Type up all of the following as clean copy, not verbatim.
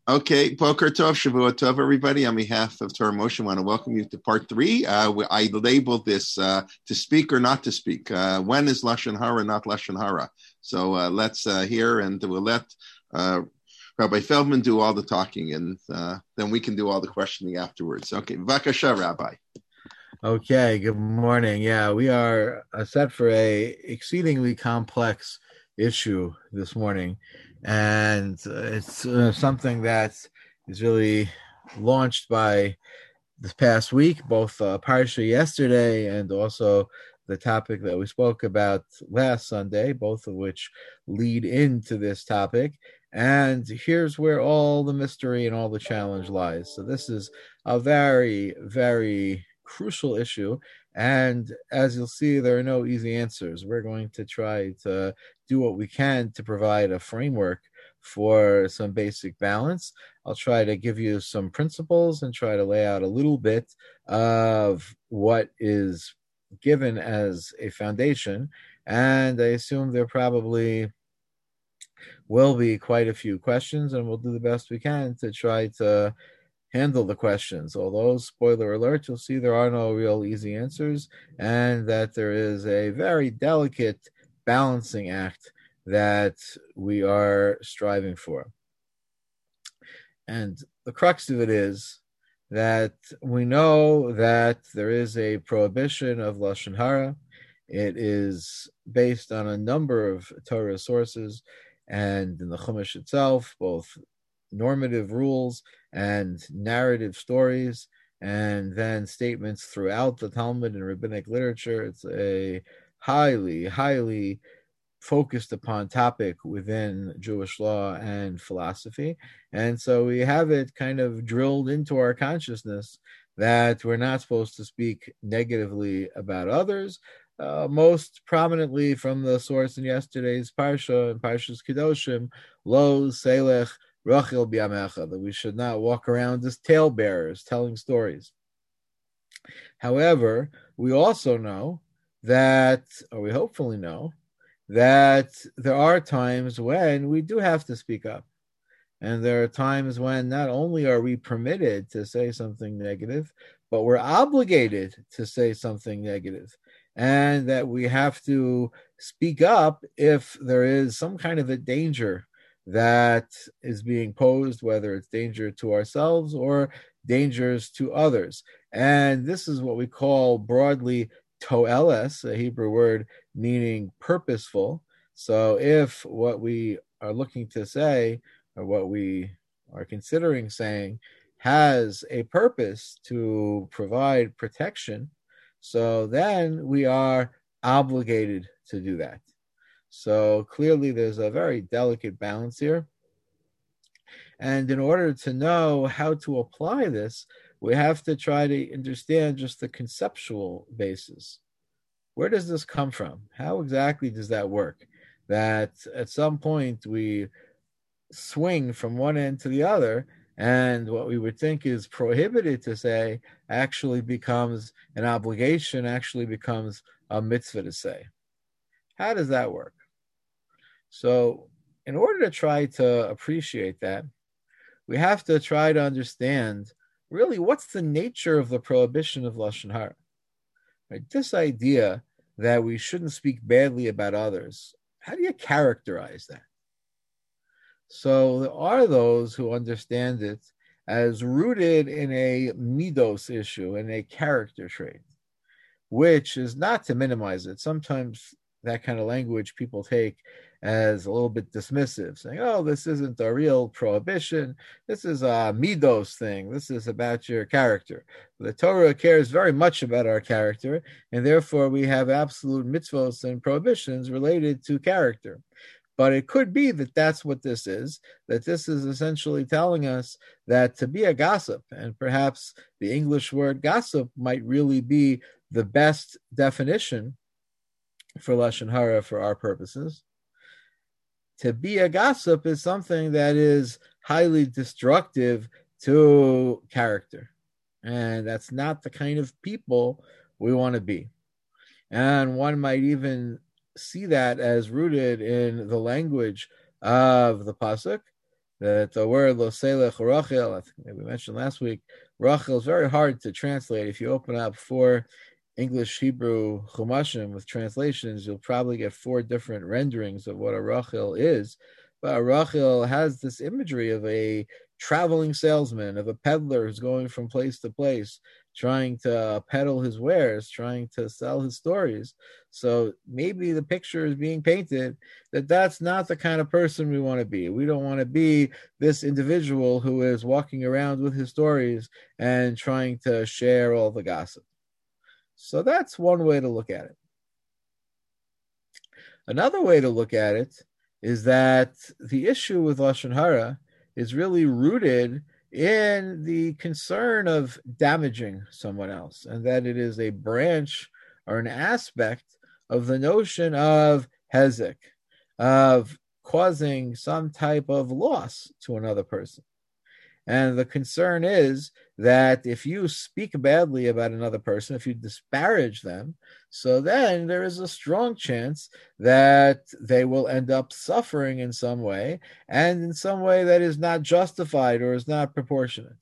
Okay, Boker Tov, Shavua Tov, everybody. On behalf of Torah Moshe, I want to welcome you to part three. I labeled this to speak or not to speak. When is Lashon Hara, not Lashon Hara? So let's hear, and we'll let Rabbi Feldman do all the talking, and then we can do all the questioning afterwards. Okay, Vakasha, Rabbi. Okay, good morning. Yeah, we are set for a exceedingly complex issue this morning, and it's something that is really launched by this past week, both Parsha yesterday and also the topic that we spoke about last Sunday, both of which lead into this topic. And here's where all the mystery and all the challenge lies. So this is a very, very crucial issue. And as you'll see, there are no easy answers. We're going to try to do what we can to provide a framework for some basic balance. I'll try to give you some principles and try to lay out a little bit of what is given as a foundation. And I assume there probably will be quite a few questions, and we'll do the best we can to try to handle the questions. Although, spoiler alert, you'll see there are no real easy answers, and that there is a very delicate balancing act that we are striving for. And the crux of it is that we know that there is a prohibition of Lashon Hara. It is based on a number of Torah sources, and in the Chumash itself, both normative rules and narrative stories, and then statements throughout the Talmud and rabbinic literature. It's a highly, highly focused upon topic within Jewish law and philosophy. And so we have it kind of drilled into our consciousness that we're not supposed to speak negatively about others, most prominently from the source in yesterday's Parsha, in Parsha's Kedoshim, Lo Selech Rachel Biamecha, that we should not walk around as talebearers telling stories. However, we also know that, or we hopefully know, that there are times when we do have to speak up. And there are times when not only are we permitted to say something negative, but we're obligated to say something negative. And that we have to speak up if there is some kind of a danger that is being posed, whether it's danger to ourselves or dangers to others. And this is what we call broadly toeles, a Hebrew word meaning purposeful. So if what we are looking to say or what we are considering saying has a purpose to provide protection, so then we are obligated to do that. So clearly there's a very delicate balance here. And in order to know how to apply this, we have to try to understand just the conceptual basis. Where does this come from? How exactly does that work? That at some point we swing from one end to the other, and what we would think is prohibited to say actually becomes an obligation, actually becomes a mitzvah to say. How does that work? So, in order to try to appreciate that, we have to try to understand really what's the nature of the prohibition of Lashon Hara. Right? This idea that we shouldn't speak badly about others, how do you characterize that? So there are those who understand it as rooted in a midos issue, in a character trait, which is not to minimize it. Sometimes that kind of language people take as a little bit dismissive, saying, oh, this isn't a real prohibition. This is a midos thing. This is about your character. The Torah cares very much about our character, and therefore we have absolute mitzvos and prohibitions related to character. But it could be that that's what this is, that this is essentially telling us that to be a gossip, and perhaps the English word gossip might really be the best definition for Lashon Hara for our purposes. To be a gossip is something that is highly destructive to character. And that's not the kind of people we want to be. And one might even see that as rooted in the language of the pasuk, that the word Loselech Rachel, I think maybe we mentioned last week, Rachel is very hard to translate. If you open up 4 English Hebrew Chumashim with translations, you'll probably get 4 different renderings of what a Rachel is. But a Rachel has this imagery of a traveling salesman, of a peddler who's going from place to place, trying to peddle his wares, trying to sell his stories. So maybe the picture is being painted that that's not the kind of person we want to be. We don't want to be this individual who is walking around with his stories and trying to share all the gossip. So that's one way to look at it. Another way to look at it is that the issue with Lashon Hara is really rooted in the concern of damaging someone else, and that it is a branch or an aspect of the notion of hezek, of causing some type of loss to another person. And the concern is that if you speak badly about another person, if you disparage them, so then there is a strong chance that they will end up suffering in some way, and in some way that is not justified or is not proportionate.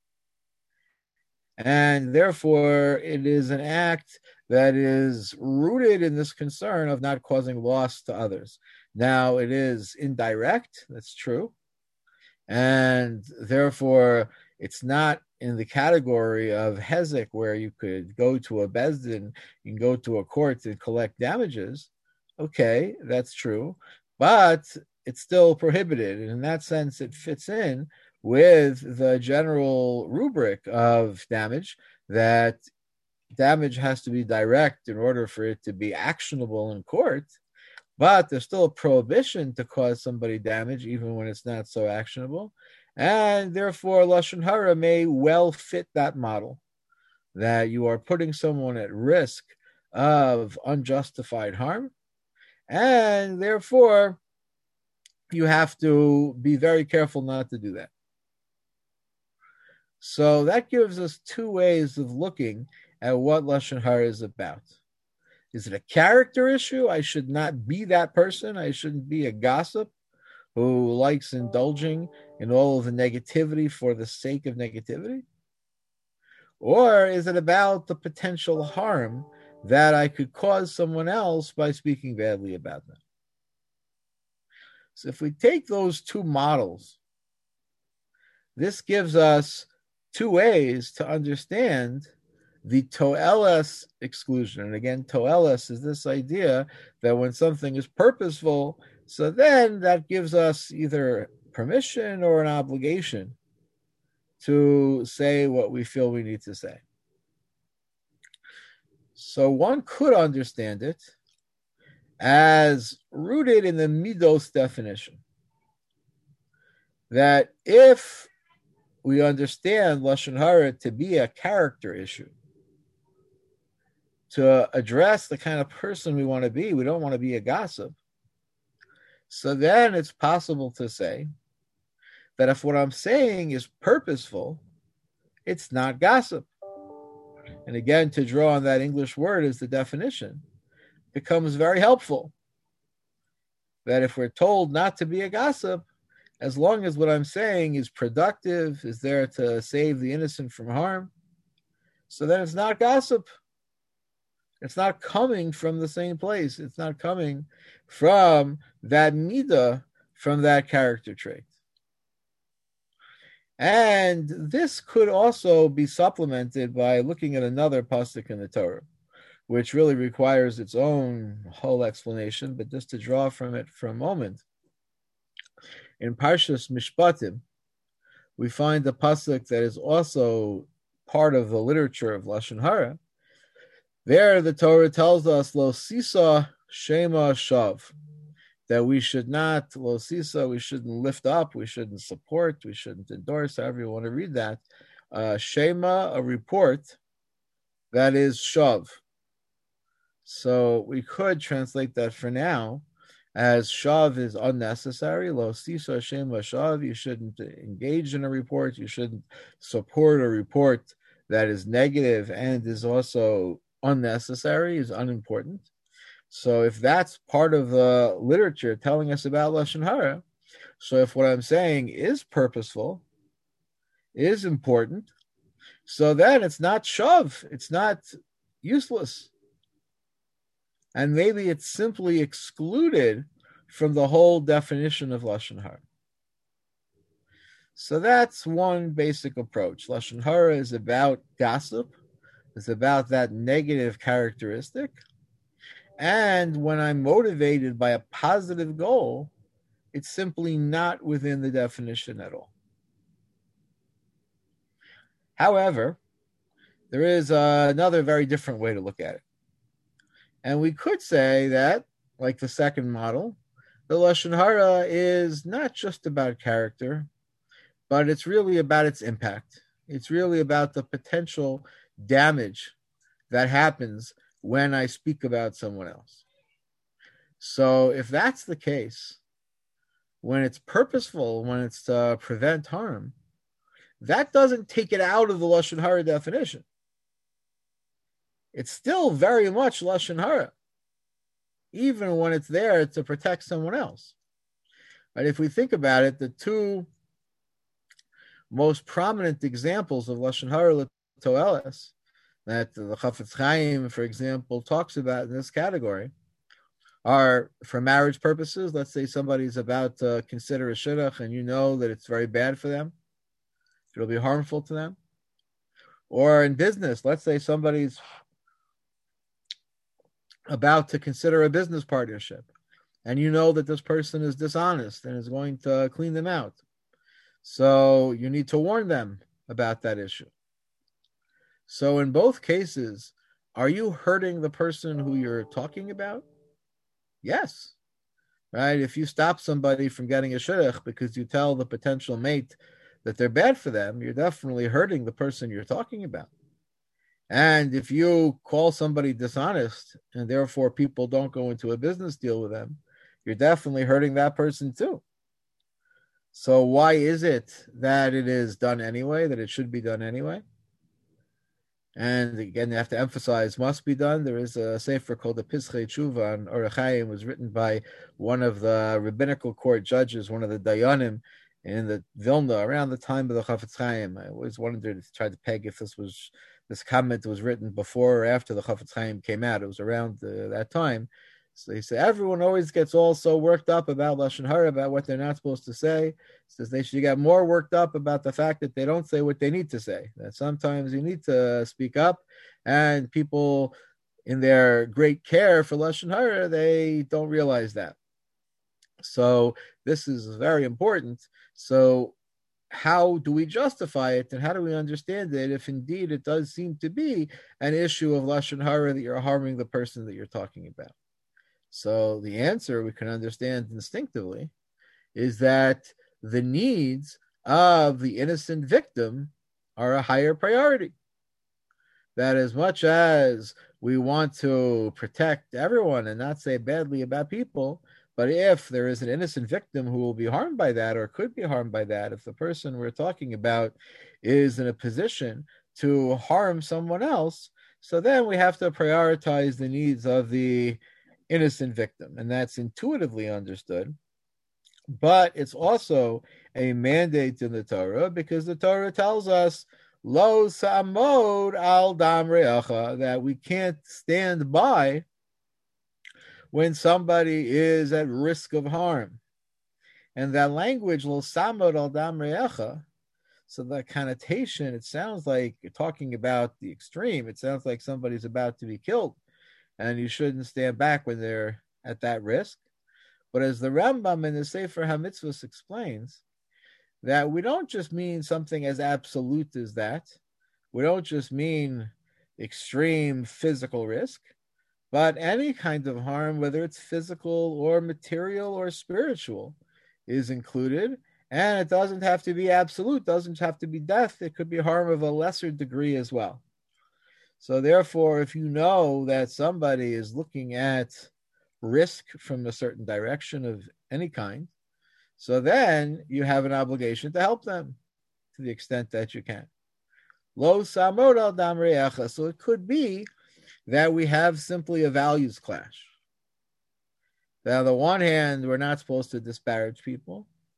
And therefore, it is an act that is rooted in this concern of not causing loss to others. Now, it is indirect, that's true. And therefore, it's not in the category of hezek, where you could go to a bezdin, you can go to a court to collect damages. Okay, that's true. But it's still prohibited. And in that sense, it fits in with the general rubric of damage, that damage has to be direct in order for it to be actionable in court. But there's still a prohibition to cause somebody damage, even when it's not so actionable. And therefore, Lashon Hara may well fit that model, that you are putting someone at risk of unjustified harm. And therefore, you have to be very careful not to do that. So that gives us 2 ways of looking at what Lashon Hara is about. Is it a character issue? I should not be that person. I shouldn't be a gossip who likes indulging in all of the negativity for the sake of negativity? Or is it about the potential harm that I could cause someone else by speaking badly about them? So if we take those 2 models, this gives us 2 ways to understand the toeles exclusion. And again, toeles is this idea that when something is purposeful, so then that gives us either permission or an obligation to say what we feel we need to say. So one could understand it as rooted in the midos definition, that if we understand Lashon Hara to be a character issue, to address the kind of person we want to be. We don't want to be a gossip. So then it's possible to say that if what I'm saying is purposeful, it's not gossip. And again, to draw on that English word as the definition becomes very helpful. That if we're told not to be a gossip, as long as what I'm saying is productive, is there to save the innocent from harm, so then it's not gossip. It's not coming from the same place. It's not coming from that midah, from that character trait. And this could also be supplemented by looking at another pasuk in the Torah, which really requires its own whole explanation, but just to draw from it for a moment. In Parshas Mishpatim, we find a pasuk that is also part of the literature of Lashon Hara. There, the Torah tells us, Lo sisa shema shav, that we should not, Lo sisa, we shouldn't lift up, we shouldn't support, we shouldn't endorse, however you want to read that. Shema, a report, that is shav. So we could translate that for now as shav is unnecessary. Lo sisa shema shav, you shouldn't engage in a report, you shouldn't support a report that is negative and is also unnecessary, is unimportant. So if that's part of the literature telling us about Lashon Hara, So if what I'm saying is purposeful, is important, so then it's not shove, it's not useless. And maybe it's simply excluded from the whole definition of Lashon Hara. So that's one basic approach. Lashon Hara is about gossip. It's about that negative characteristic. And when I'm motivated by a positive goal, it's simply not within the definition at all. However, there is another very different way to look at it. And we could say that, like the second model, the Lashon Hara is not just about character, but it's really about its impact. It's really about the potential damage that happens when I speak about someone else. So if that's the case, when it's purposeful, when it's to prevent harm, that doesn't take it out of the Lashon Hara definition. It's still very much Lashon Hara, even when it's there to protect someone else. But if we think about it, the two most prominent examples of Lashon Hara L'Toeles that the Chafetz Chaim, for example, talks about in this category are for marriage purposes. Let's say somebody's about to consider a shidduch and you know that it's very bad for them. It'll be harmful to them. Or in business, let's say somebody's about to consider a business partnership and you know that this person is dishonest and is going to clean them out. So you need to warn them about that issue. So in both cases, are you hurting the person who you're talking about? Yes. Right? If you stop somebody from getting a shidduch because you tell the potential mate that they're bad for them, you're definitely hurting the person you're talking about. And if you call somebody dishonest and therefore people don't go into a business deal with them, you're definitely hurting that person too. So why is it that it is done anyway, that it should be done anyway? And again, you have to emphasize must be done. There is a sefer called the Pischei Tshuva on Orach Chaim, was written by one of the rabbinical court judges, one of the Dayanim in the Vilna around the time of the Chafetz Chaim. I always wanted to try to peg if this comment was written before or after the Chafetz Chaim came out. It was around that time. So he said, everyone always gets all so worked up about Lashon Hara, about what they're not supposed to say. He says they should get more worked up about the fact that they don't say what they need to say. That sometimes you need to speak up, and people in their great care for Lashon Hara, they don't realize that. So this is very important. So how do we justify it, and how do we understand it if indeed it does seem to be an issue of Lashon Hara that you're harming the person that you're talking about? So the answer we can understand instinctively is that the needs of the innocent victim are a higher priority. That as much as we want to protect everyone and not say badly about people, but if there is an innocent victim who will be harmed by that or could be harmed by that, if the person we're talking about is in a position to harm someone else, so then we have to prioritize the needs of the innocent victim, and that's intuitively understood. But it's also a mandate in the Torah because the Torah tells us lo samod al dam reacha, that we can't stand by when somebody is at risk of harm. And that language lo samod al dam reacha, so the connotation, it sounds like you're talking about the extreme. It sounds like somebody's about to be killed and you shouldn't stand back when they're at that risk. But as the Rambam in the Sefer HaMitzvos explains, that we don't just mean something as absolute as that. We don't just mean extreme physical risk, but any kind of harm, whether it's physical or material or spiritual, is included. And it doesn't have to be absolute, doesn't have to be death. It could be harm of a lesser degree as well. So therefore, if you know that somebody is looking at risk from a certain direction of any kind, so then you have an obligation to help them to the extent that you can. Lo samod al dam reacha. So it could be that we have simply a values clash. That on the one hand, we're not supposed to disparage people.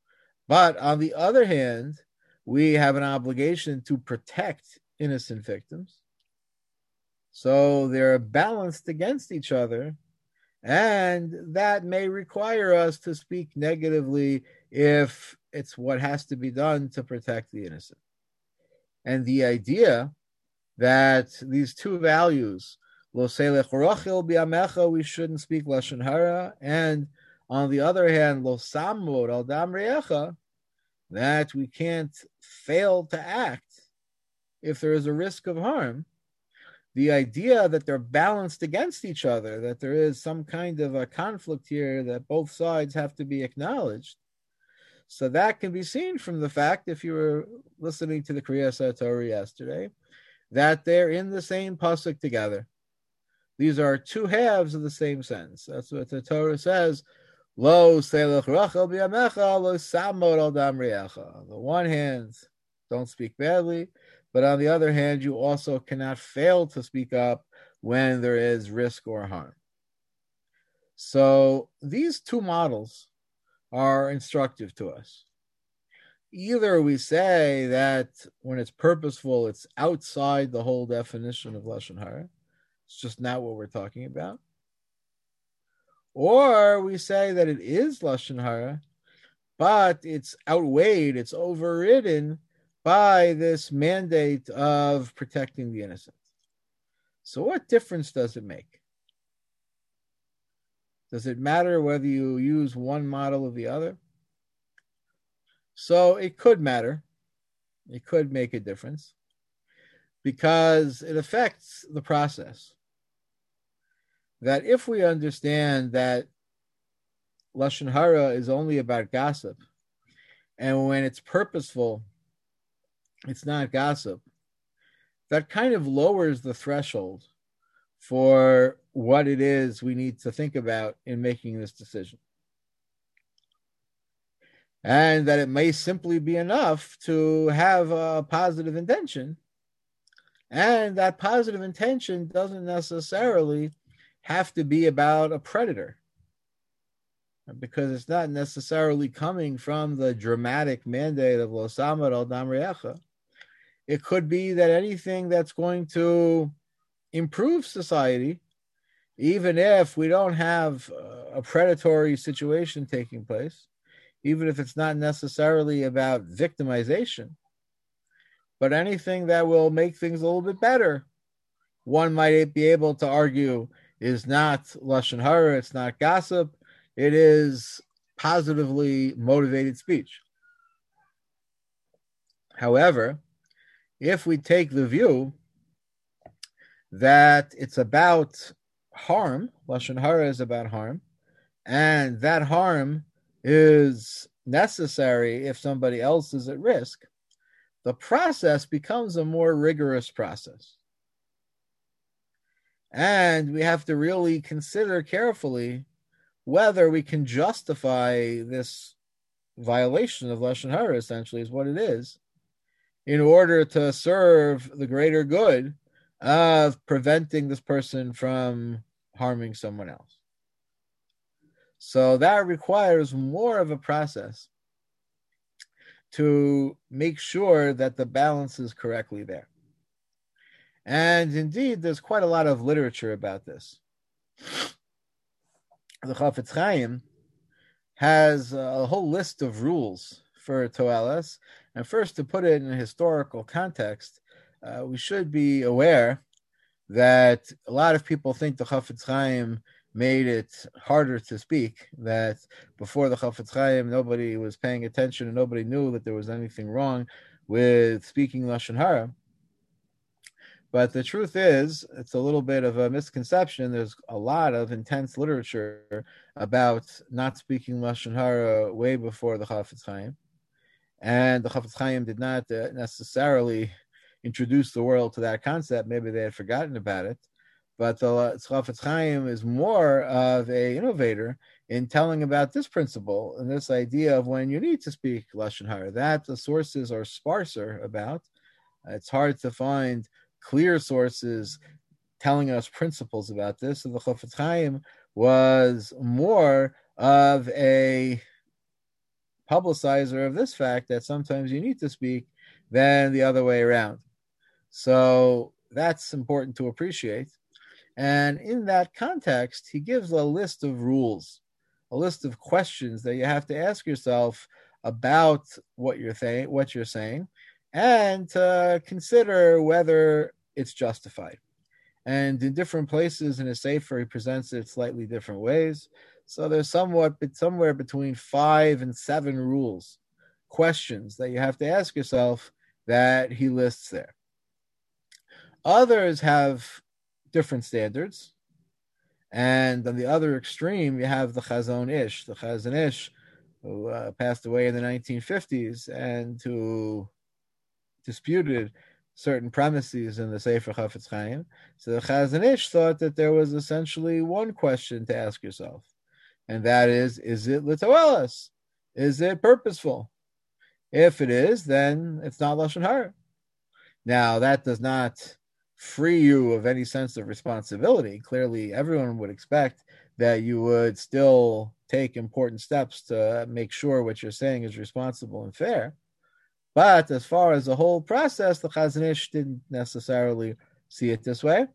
But on the other hand, we have an obligation to protect innocent victims. So they're balanced against each other, and that may require us to speak negatively if it's what has to be done to protect the innocent. And the idea that these two values, lo selech rochel biamecha, we shouldn't speak lashon hara, and on the other hand, lo samod al dam reecha, that we can't fail to act if there is a risk of harm. The idea that they're balanced against each other, that there is some kind of a conflict here, that both sides have to be acknowledged. So that can be seen from the fact, if you were listening to the Kriyas Torah yesterday, that they're in the same pasuk together. These are two halves of the same sentence. That's what the Torah says. Lo selech rachel biyamecha, lo samod al dam reecha. On the one hand, don't speak badly, but on the other hand, you also cannot fail to speak up when there is risk or harm. So these two models are instructive to us. Either we say that when it's purposeful, it's outside the whole definition of lashon hara. It's just not what we're talking about. Or we say that it is lashon hara, but it's outweighed, it's overridden by this mandate of protecting the innocent. So what difference does it make? Does it matter whether you use one model or the other? So it could matter. It could make a difference because it affects the process. That if we understand that lashon hara is only about gossip, and when it's purposeful, it's not gossip, that kind of lowers the threshold for what it is we need to think about in making this decision. And that it may simply be enough to have a positive intention. And that positive intention doesn't necessarily have to be about a predator, because it's not necessarily coming from the dramatic mandate of lo samod al dam reecha. It could be that anything that's going to improve society, even if we don't have a predatory situation taking place, even if it's not necessarily about victimization, but anything that will make things a little bit better, one might be able to argue is not lashon hara, it's not gossip, it is positively motivated speech. However, if we take the view that it's about harm, lashon hara is about harm, and that harm is necessary if somebody else is at risk, the process becomes a more rigorous process. And we have to really consider carefully whether we can justify this violation of lashon hara, essentially, is what it is, in order to serve the greater good of preventing this person from harming someone else. So that requires more of a process to make sure that the balance is correctly there. And indeed, there's quite a lot of literature about this. The Chafetz Chaim has a whole list of rules for toelas. And first, to put it in a historical context, we should be aware that a lot of people think the Chafetz Chaim made it harder to speak, that before the Chafetz Chaim, nobody was paying attention and nobody knew that there was anything wrong with speaking lashon hara. But the truth is, it's a little bit of a misconception. There's a lot of intense literature about not speaking lashon hara way before the Chafetz Chaim. And the Chafetz Chaim did not necessarily introduce the world to that concept. Maybe they had forgotten about it. But the Chafetz Chaim is more of an innovator in telling about this principle and this idea of when you need to speak lashon hara, that the sources are sparser about. It's hard to find clear sources telling us principles about this. So the Chafetz Chaim was more of a publicizer of this fact that sometimes you need to speak than the other way around. So that's important to appreciate. And in that context, he gives a list of rules, a list of questions that you have to ask yourself about what you're saying, and to consider whether it's justified. And in different places in his sefer, he presents it slightly different ways. So there's somewhere between 5 and 7 rules, questions that you have to ask yourself that he lists there. Others have different standards. And on the other extreme, you have the Chazon Ish. The Chazon Ish, who passed away in the 1950s and who disputed certain premises in the Sefer Chafetz Chaim. So the Chazon Ish thought that there was essentially one question to ask yourself, and that is it litoelis? Is it purposeful? If it is, then it's not Lashon Hara. Now, that does not free you of any sense of responsibility. Clearly, everyone would expect that you would still take important steps to make sure what you're saying is responsible and fair. But as far as the whole process, the Chazon Ish didn't necessarily see it this way.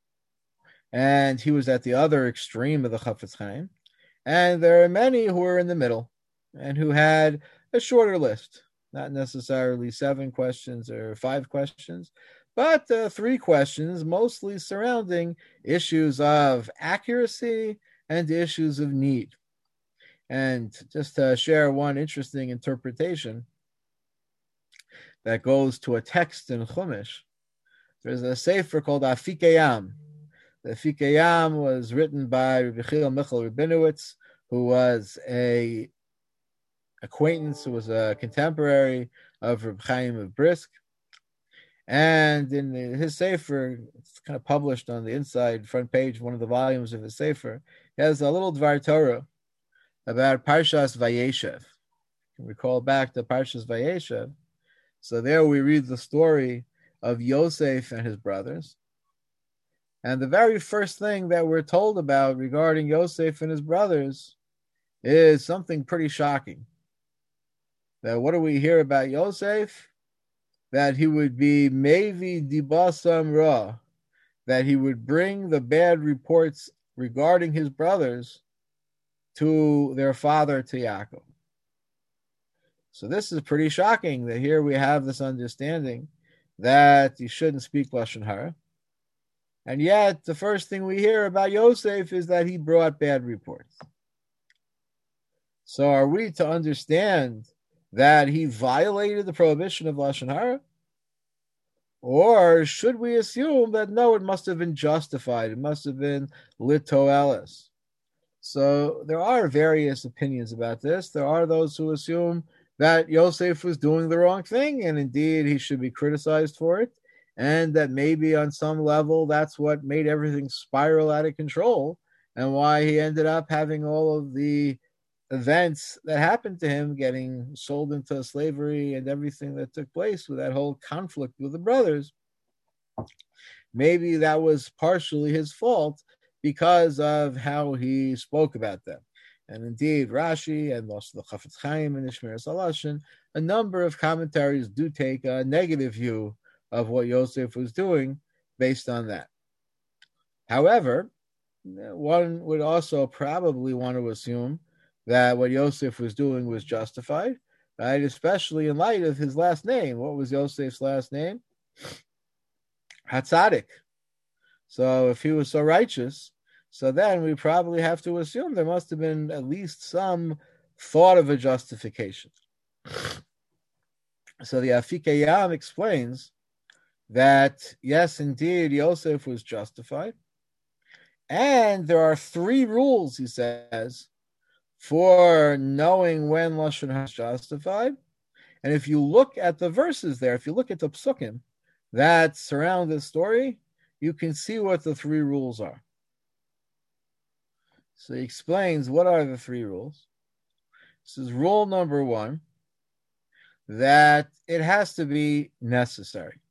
And he was at the other extreme of the Chafetz Chaim. And there are many who are in the middle and who had a shorter list, not necessarily 7 questions or 5 questions, but 3 questions, mostly surrounding issues of accuracy and issues of need. And just to share one interesting interpretation that goes to a text in Chumash, there's a sefer called Afikei Yam. The Afikei Yam was written by Rabbi Chil Michal Rabinowitz, who was a acquaintance, who was a contemporary of Reb Chaim of Brisk. And in his sefer, it's kind of published on the inside front page, one of the volumes of his sefer, he has a little Dvar Torah about Parshas Vayeshev. You can recall back to Parshas Vayeshev. So there we read the story of Yosef and his brothers. And the very first thing that we're told about regarding Yosef and his brothers is something pretty shocking. That what do we hear about Yosef? That he would be Mevi Dibasam Ra, that he would bring the bad reports regarding his brothers to their father, to Yaakov. So this is pretty shocking that here we have this understanding that you shouldn't speak Lashon Hara. And yet the first thing we hear about Yosef is that he brought bad reports. So are we to understand that he violated the prohibition of Lashon Hara? Or should we assume that no, it must have been justified, it must have been litoelis? So there are various opinions about this. There are those who assume that Yosef was doing the wrong thing, and indeed he should be criticized for it, and that maybe on some level that's what made everything spiral out of control, and why he ended up having all of the events that happened to him, getting sold into slavery and everything that took place with that whole conflict with the brothers. Maybe that was partially his fault because of how he spoke about them. And indeed, Rashi and also the Chafetz Chaim and Ishmael Salashin, a number of commentaries do take a negative view of what Yosef was doing based on that. However, one would also probably want to assume that what Yosef was doing was justified, right? Especially in light of his last name. What was Yosef's last name? Hatzadik. So if he was so righteous, so then we probably have to assume there must have been at least some thought of a justification. So the Afikei Yam explains that, yes, indeed, Yosef was justified. And there are 3 rules, he says, for knowing when Lashon Hara is justified. And if you look at the verses there, if you look at the psukim that surround this story, you can see what the 3 rules are. So he explains what are the 3 rules. This is rule number 1, that it has to be necessary.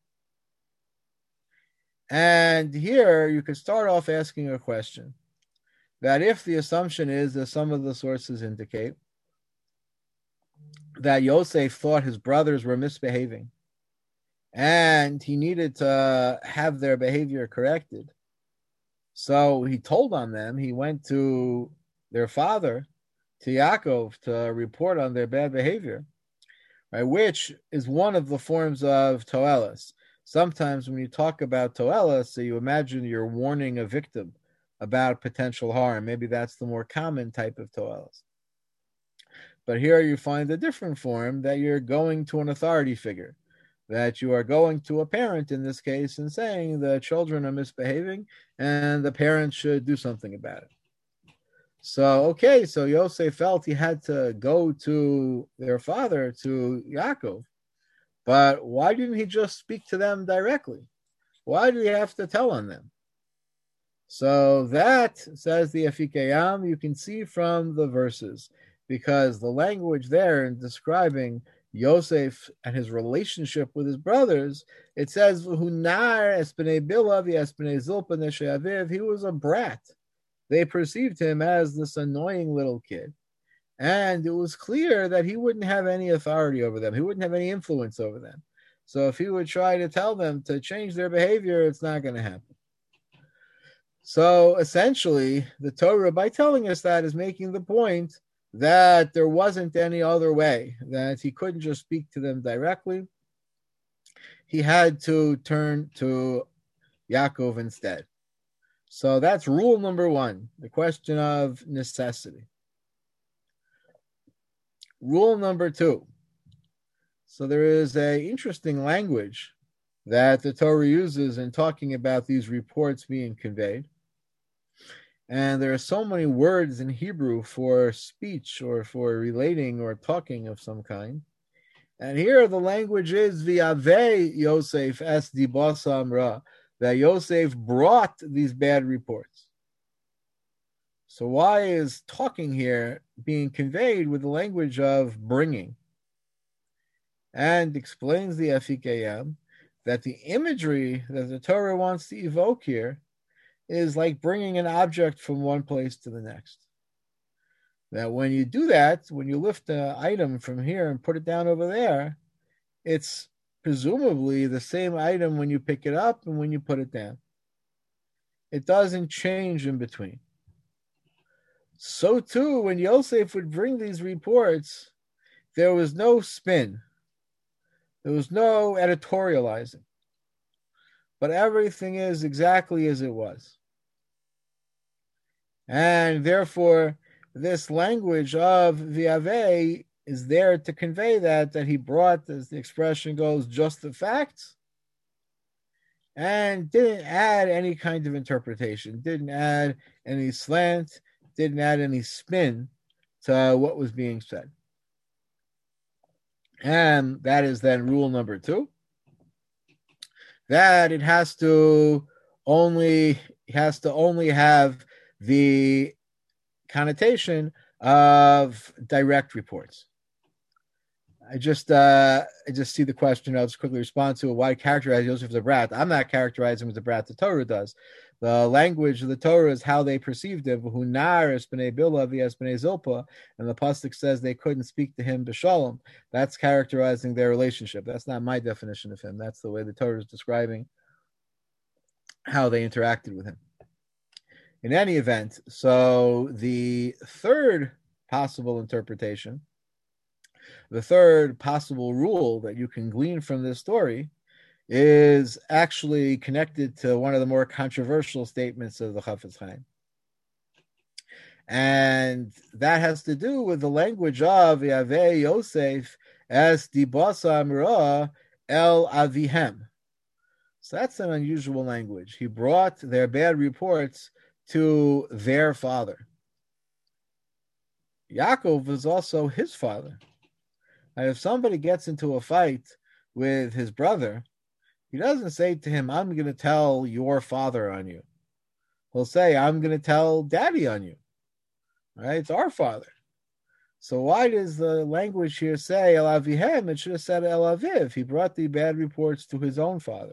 And here you could start off asking a question, that if the assumption is, as some of the sources indicate, that Yosef thought his brothers were misbehaving, and he needed to have their behavior corrected. So he told on them. He went to their father, to Yaakov, to report on their bad behavior, right? Which is one of the forms of toelis. Sometimes when you talk about toelis, so you imagine you're warning a victim about potential harm. Maybe that's the more common type of toelis. But here you find a different form, that you're going to an authority figure, that you are going to a parent in this case and saying the children are misbehaving and the parents should do something about it. So Yosef felt he had to go to their father, to Yaakov. But why didn't he just speak to them directly? Why did he have to tell on them? So that, says the Afikeyam, you can see from the verses, because the language there in describing Yosef and his relationship with his brothers, it says, he was a brat. They perceived him as this annoying little kid. And it was clear that he wouldn't have any authority over them. He wouldn't have any influence over them. So if he would try to tell them to change their behavior, it's not going to happen. So essentially, the Torah, by telling us that, is making the point that there wasn't any other way, that he couldn't just speak to them directly. He had to turn to Yaakov instead. So that's rule number one, the question of necessity. Rule number two. So there is an interesting language that the Torah uses in talking about these reports being conveyed. And there are so many words in Hebrew for speech or for relating or talking of some kind. And here the language is V'yaveh Yosef es dibasam ra, that Yosef brought these bad reports. So why is talking here being conveyed with the language of bringing? And explains the Afikeyam that the imagery that the Torah wants to evoke here is like bringing an object from one place to the next. That when you do that, when you lift an item from here and put it down over there, it's presumably the same item when you pick it up and when you put it down. It doesn't change in between. So too, when Yosef would bring these reports, there was no spin. There was no editorializing. But everything is exactly as it was. And therefore, this language of V'yaveh is there to convey that he brought, as the expression goes, just the facts, and didn't add any kind of interpretation, didn't add any slant, didn't add any spin to what was being said. And that is then rule number two, that it has to only have the connotation of direct reports. I just see the question. I'll just quickly respond to it. Why characterize Yosef as a brat? I'm not characterizing him as a brat. The Torah does. The language of the Torah is how they perceived him. And the pasuk says they couldn't speak to him b'shalom. That's characterizing their relationship. That's not my definition of him. That's the way the Torah is describing how they interacted with him. In any event, so the third possible interpretation, the third possible rule that you can glean from this story is actually connected to one of the more controversial statements of the Chafetz Chaim. And that has to do with the language of Yaveh Yosef as dibasa amra el avihem. So that's an unusual language. He brought their bad reports to their father. Yaakov was also his father. And if somebody gets into a fight with his brother, he doesn't say to him, I'm going to tell your father on you. He'll say, I'm going to tell daddy on you. Right? It's our father. So why does the language here say El Avihem? It should have said El Aviv. He brought the bad reports to his own father.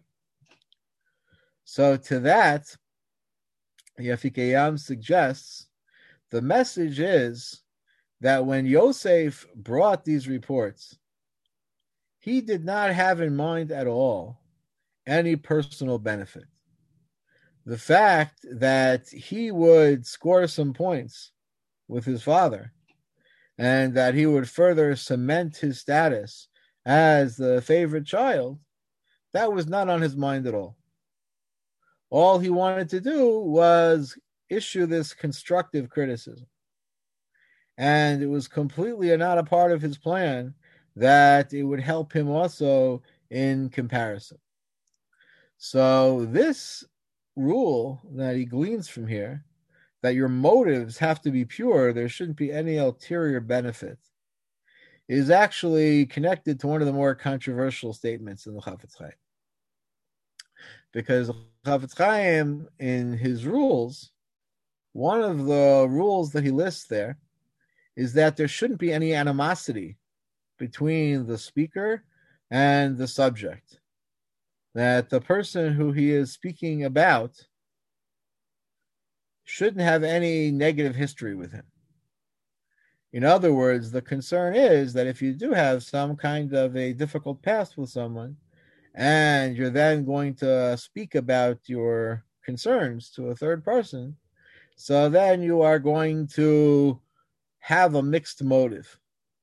So to that, Yafikeyam suggests the message is that when Yosef brought these reports, he did not have in mind at all any personal benefit. The fact that he would score some points with his father and that he would further cement his status as the favorite child, that was not on his mind at all. All he wanted to do was issue this constructive criticism. And it was completely not a part of his plan that it would help him also in comparison. So this rule that he gleans from here, that your motives have to be pure, there shouldn't be any ulterior benefit, is actually connected to one of the more controversial statements in the Chafetz Chaim. Because Chafetz Chaim, in his rules, one of the rules that he lists there is that there shouldn't be any animosity between the speaker and the subject. That the person who he is speaking about shouldn't have any negative history with him. In other words, the concern is that if you do have some kind of a difficult past with someone, and you're then going to speak about your concerns to a third person, so then you are going to have a mixed motive.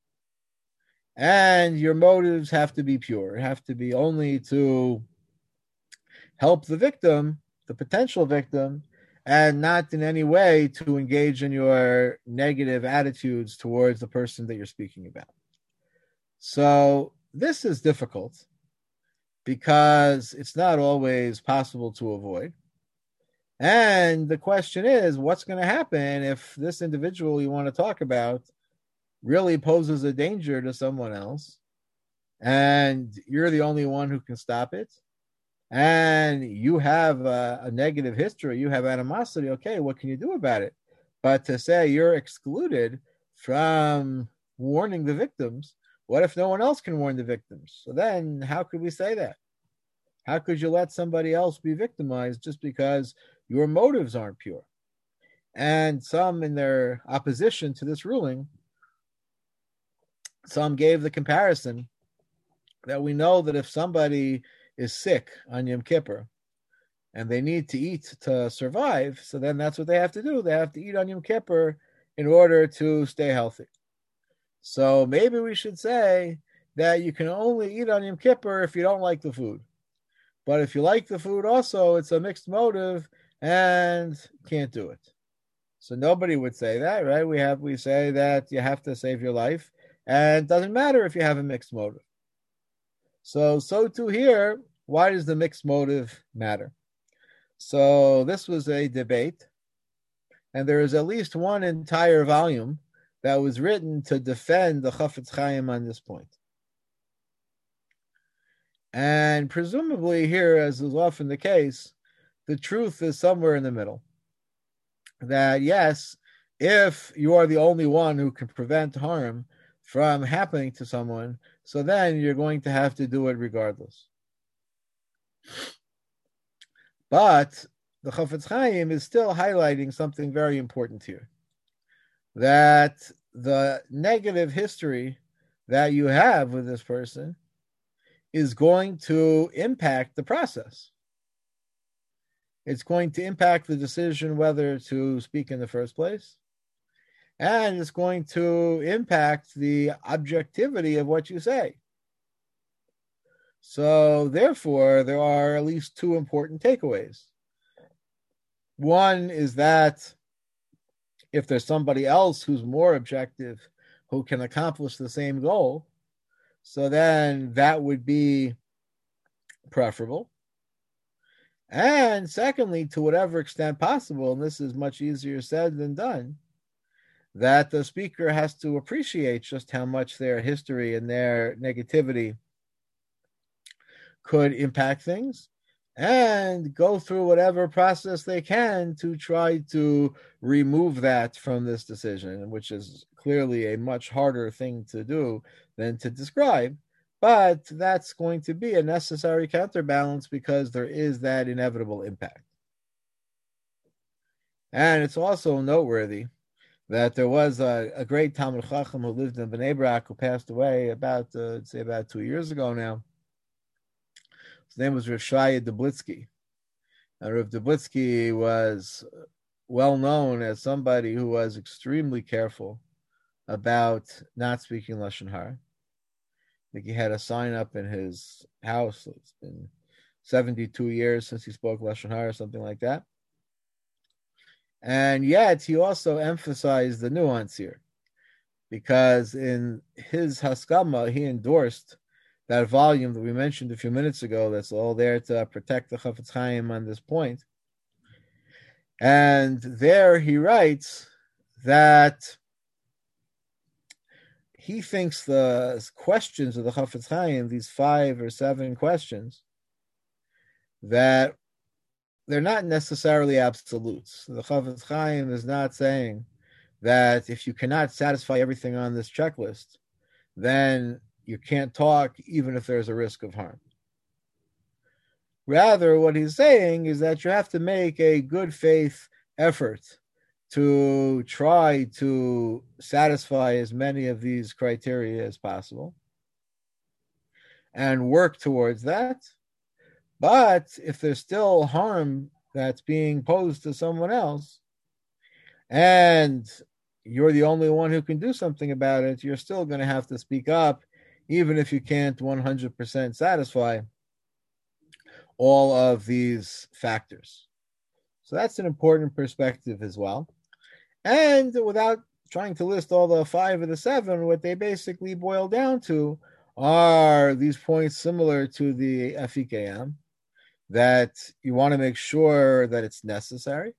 And your motives have to be pure, have to be only to help the victim, the potential victim, and not in any way to engage in your negative attitudes towards the person that you're speaking about. So this is difficult because it's not always possible to avoid. And the question is, what's going to happen if this individual you want to talk about really poses a danger to someone else, and you're the only one who can stop it, and you have a negative history, you have animosity, okay, what can you do about it? But to say you're excluded from warning the victims, what if no one else can warn the victims? So then how could we say that? How could you let somebody else be victimized just because your motives aren't pure? And some, in their opposition to this ruling, some gave the comparison that we know that if somebody is sick on Yom Kippur and they need to eat to survive, so then that's what they have to do. They have to eat on Yom Kippur in order to stay healthy. So maybe we should say that you can only eat on Yom Kippur if you don't like the food. But if you like the food also, it's a mixed motive and can't do it. So nobody would say that, right? We say that you have to save your life, and it doesn't matter if you have a mixed motive. So too here, why does the mixed motive matter? So this was a debate, and there is at least one entire volume that was written to defend the Chafetz Chaim on this point. And presumably here, as is often the case, the truth is somewhere in the middle. That yes, if you are the only one who can prevent harm from happening to someone, so then you're going to have to do it regardless. But the Chafetz Chaim is still highlighting something very important here. That the negative history that you have with this person is going to impact the process. It's going to impact the decision whether to speak in the first place. And it's going to impact the objectivity of what you say. So therefore, there are at least two important takeaways. One is that if there's somebody else who's more objective, who can accomplish the same goal, so then that would be preferable. And secondly, to whatever extent possible, and this is much easier said than done, that the speaker has to appreciate just how much their history and their negativity could impact things, and go through whatever process they can to try to remove that from this decision, which is clearly a much harder thing to do than to describe. But that's going to be a necessary counterbalance because there is that inevitable impact. And it's also noteworthy that there was a great Talmid Chacham who lived in Bnei Brak who passed away about 2 years ago now. His name was Rav Shaya Dublitsky. And Rav Dublitsky was well known as somebody who was extremely careful about not speaking Lashon Hara. I think he had a sign up in his house. It's been 72 years since he spoke Lashon Hara, something like that. And yet he also emphasized the nuance here, because in his Haskama, he endorsed that volume that we mentioned a few minutes ago that's all there to protect the Chafetz Chaim on this point. And there he writes that he thinks the questions of the Chafetz Chaim, these 5 or 7 questions, that they're not necessarily absolutes. The Chafetz Chaim is not saying that if you cannot satisfy everything on this checklist, then you can't talk even if there's a risk of harm. Rather, what he's saying is that you have to make a good faith effort to try to satisfy as many of these criteria as possible and work towards that. But if there's still harm that's being posed to someone else, and you're the only one who can do something about it, you're still going to have to speak up, even if you can't 100% satisfy all of these factors. So that's an important perspective as well. And without trying to list all the 5 or the 7, what they basically boil down to are these points similar to the FEKM, that you want to make sure that it's necessary.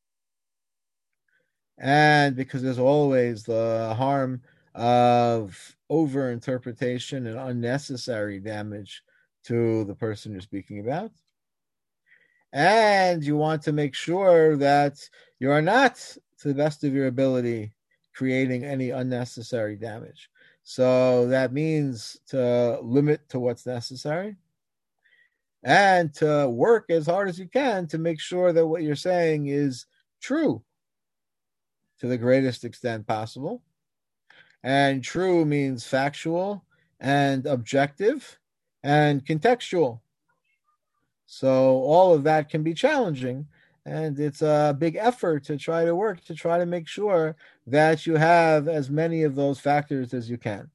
And because there's always the harm of over-interpretation and unnecessary damage to the person you're speaking about. And you want to make sure that you are not, to the best of your ability, creating any unnecessary damage. So that means to limit to what's necessary and to work as hard as you can to make sure that what you're saying is true to the greatest extent possible. And true means factual and objective and contextual. So all of that can be challenging, and it's a big effort to try to work to try to make sure that you have as many of those factors as you can.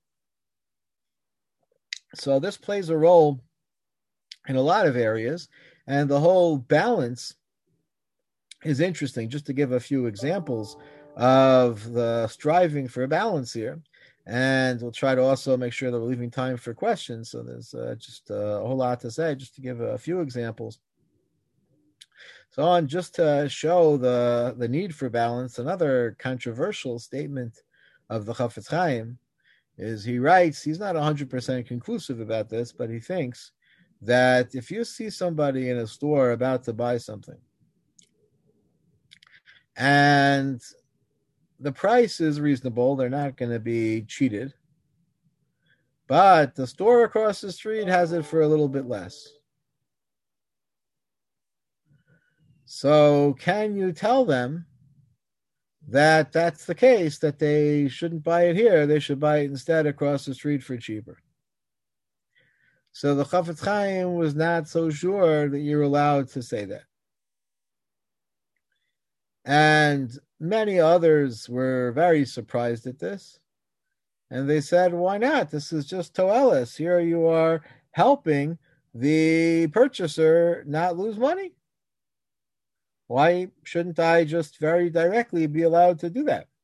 So this plays a role in a lot of areas, and the whole balance is interesting. Just to give a few examples of the striving for balance here, and we'll try to also make sure that we're leaving time for questions. So there's just a whole lot to say, just to give a few examples. So on just to show the need for balance, another controversial statement of the Chafetz Chaim is he writes, he's not 100% conclusive about this, but he thinks that if you see somebody in a store about to buy something and the price is reasonable, they're not going to be cheated, but the store across the street has it for a little bit less. So can you tell them that that's the case, that they shouldn't buy it here, they should buy it instead across the street for cheaper? So the Chafetz Chaim was not so sure that you're allowed to say that. And many others were very surprised at this. And they said, why not? This is just toelis. Here you are helping the purchaser not lose money. Why shouldn't I just very directly be allowed to do that?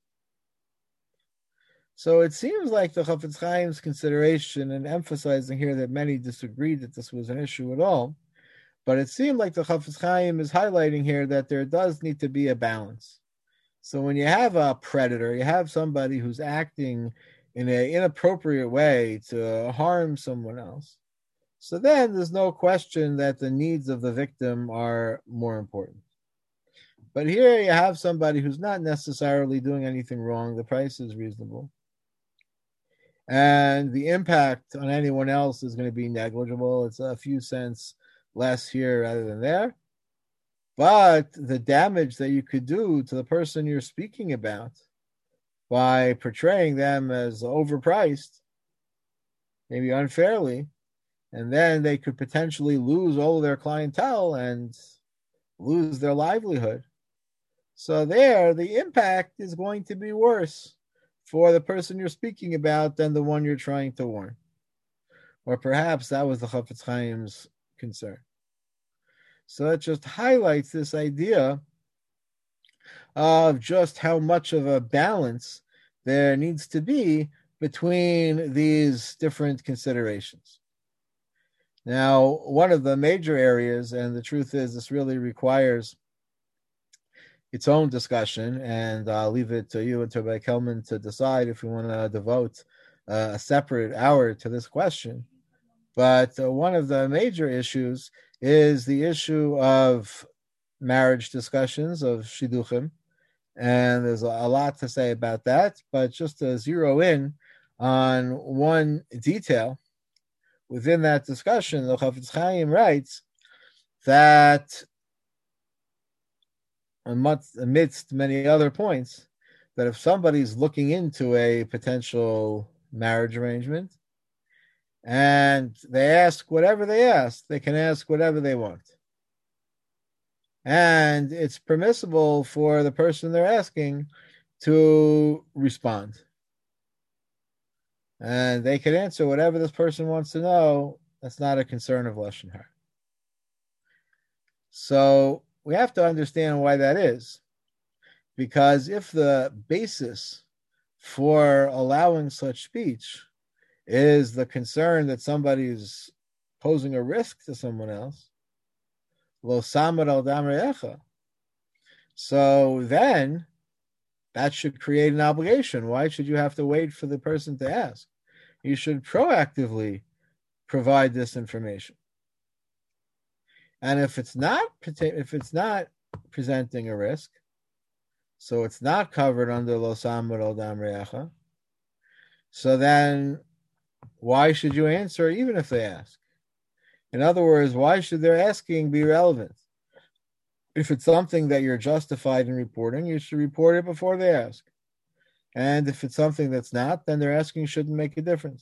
So it seems like the Chafetz Chaim's consideration and emphasizing here that many disagreed that this was an issue at all, but it seemed like the Chafetz Chaim is highlighting here that there does need to be a balance. So when you have a predator, you have somebody who's acting in an inappropriate way to harm someone else, so then there's no question that the needs of the victim are more important. But here you have somebody who's not necessarily doing anything wrong. The price is reasonable. And the impact on anyone else is going to be negligible. It's a few cents less here rather than there. But the damage that you could do to the person you're speaking about by portraying them as overpriced, maybe unfairly, and then they could potentially lose all of their clientele and lose their livelihood. So there, the impact is going to be worse for the person you're speaking about than the one you're trying to warn. Or perhaps that was the Chafetz Chaim's concern. So it just highlights this idea of just how much of a balance there needs to be between these different considerations. Now, one of the major areas, and the truth is this really requires its own discussion, and I'll leave it to you and to Rabbi Kelman to decide if we want to devote a separate hour to this question. But one of the major issues is the issue of marriage discussions, of shidduchim, and there's a lot to say about that. But just to zero in on one detail within that discussion, the Chafetz Chaim writes that amidst many other points, that if somebody's looking into a potential marriage arrangement and they ask whatever they ask, they can ask whatever they want. And it's permissible for the person they're asking to respond. And they can answer whatever this person wants to know. That's not a concern of Lashon Hara. So we have to understand why that is. Because if the basis for allowing such speech is the concern that somebody's posing a risk to someone else, lo samar al dam re'echa, so then that should create an obligation. Why should you have to wait for the person to ask? You should proactively provide this information. And if it's not presenting a risk, so it's not covered under lo samar al dam re'echa, so then why should you answer even if they ask? In other words, why should their asking be relevant? If it's something that you're justified in reporting, you should report it before they ask. And if it's something that's not, then their asking shouldn't make a difference.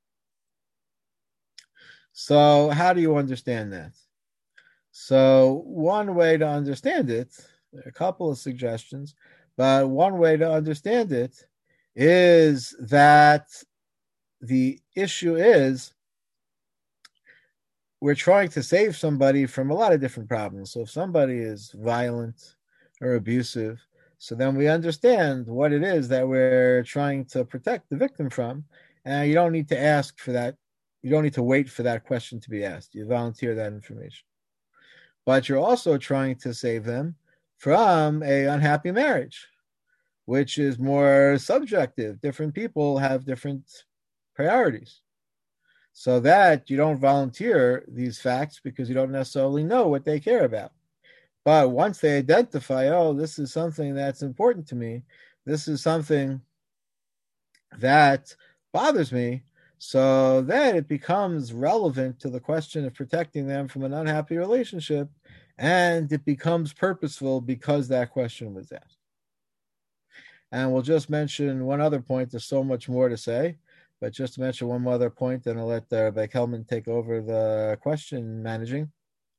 So how do you understand that? So one way to understand it, there are a couple of suggestions, but one way to understand it is that the issue is we're trying to save somebody from a lot of different problems. So if somebody is violent or abusive, so then we understand what it is that we're trying to protect the victim from. And you don't need to ask for that. You don't need to wait for that question to be asked. You volunteer that information. But you're also trying to save them from an unhappy marriage, which is more subjective. Different people have different priorities. So that you don't volunteer these facts because you don't necessarily know what they care about. But once they identify, oh, this is something that's important to me, this is something that bothers me, so then it becomes relevant to the question of protecting them from an unhappy relationship, and it becomes purposeful because that question was asked. And we'll just mention one other point. There's so much more to say. But just to mention one other point, then I'll let Rabbi Kelman take over the question managing.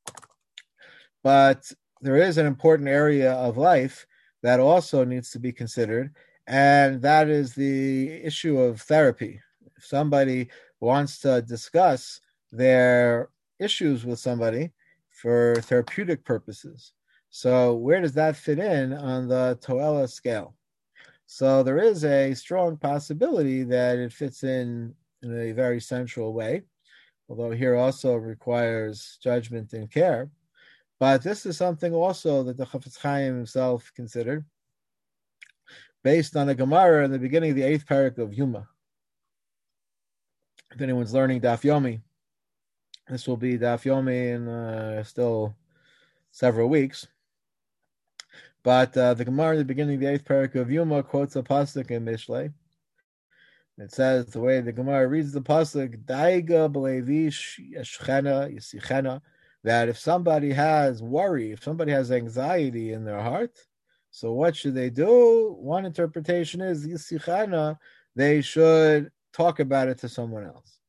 But there is an important area of life that also needs to be considered, and that is the issue of therapy. If somebody wants to discuss their issues with somebody for therapeutic purposes, so where does that fit in on the Toela scale? So there is a strong possibility that it fits in a very central way, although here also requires judgment and care. But this is something also that the Chafetz Chaim himself considered, based on a Gemara in the beginning of the 8th parak of Yuma. If anyone's learning Daf Yomi, this will be Daf Yomi in still several weeks. But the Gemara in the beginning of the 8th parak of Yuma quotes a pasuk in Mishlei. It says, the way the Gemara reads the pasuk, Daiga b'levish yeshchena yisichena, that if somebody has worry, if somebody has anxiety in their heart, So what should they do? One interpretation is Yisichana, they should talk about it to someone else.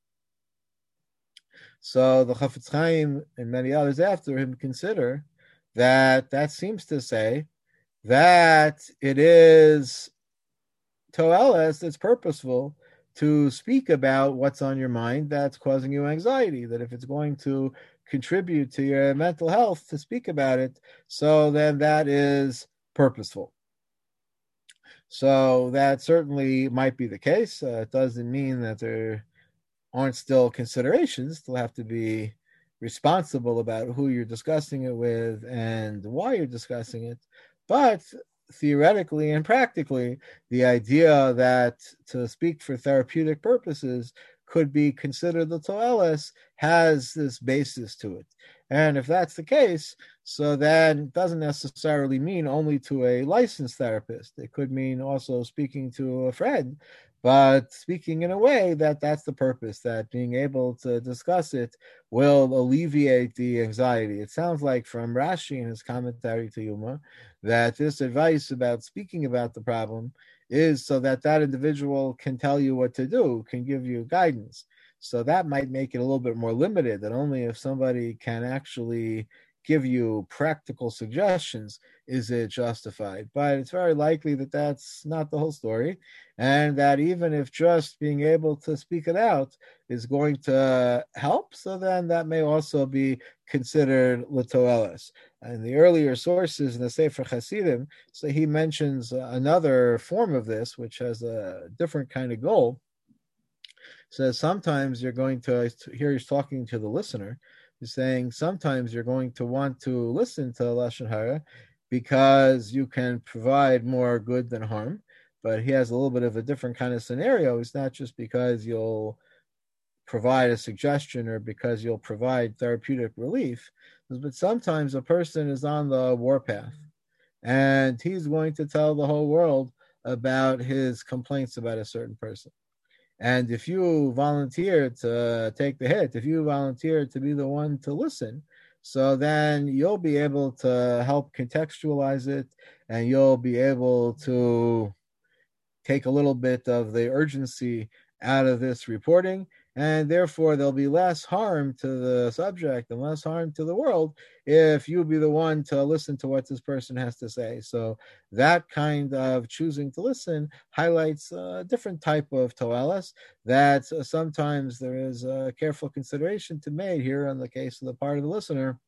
So the Chafetz Chaim and many others after him consider that seems to say that it is toeles that's purposeful to speak about what's on your mind that's causing you anxiety, that if it's going to contribute to your mental health to speak about it, so then that is purposeful. So that certainly might be the case. It doesn't mean that there aren't still considerations. Still have to be responsible about who you're discussing it with and why you're discussing it. But theoretically and practically, the idea that to speak for therapeutic purposes could be considered the toeles has this basis to it. And if that's the case, so then it doesn't necessarily mean only to a licensed therapist. It could mean also speaking to a friend, but speaking in a way that that's the purpose, that being able to discuss it will alleviate the anxiety. It sounds like from Rashi in his commentary to Yuma that this advice about speaking about the problem is so that that individual can tell you what to do, can give you guidance. So that might make it a little bit more limited, that only if somebody can actually give you practical suggestions is it justified. But it's very likely that that's not the whole story, and that even if just being able to speak it out is going to help, so then that may also be considered l'toeles. In the earlier sources in the Sefer Hasidim, so he mentions another form of this, which has a different kind of goal. So sometimes you're going to, here he's talking to the listener, he's saying sometimes you're going to want to listen to Lashon Hara because you can provide more good than harm. But he has a little bit of a different kind of scenario. It's not just because you'll provide a suggestion or because you'll provide therapeutic relief, but sometimes a person is on the warpath and he's going to tell the whole world about his complaints about a certain person. And if you volunteer to take the hit, if you volunteer to be the one to listen, so then you'll be able to help contextualize it, and you'll be able to take a little bit of the urgency out of this reporting, and therefore there'll be less harm to the subject and less harm to the world if you be the one to listen to what this person has to say. So that kind of choosing to listen highlights a different type of toeles that sometimes there is a careful consideration to make here in the case of the part of the listener,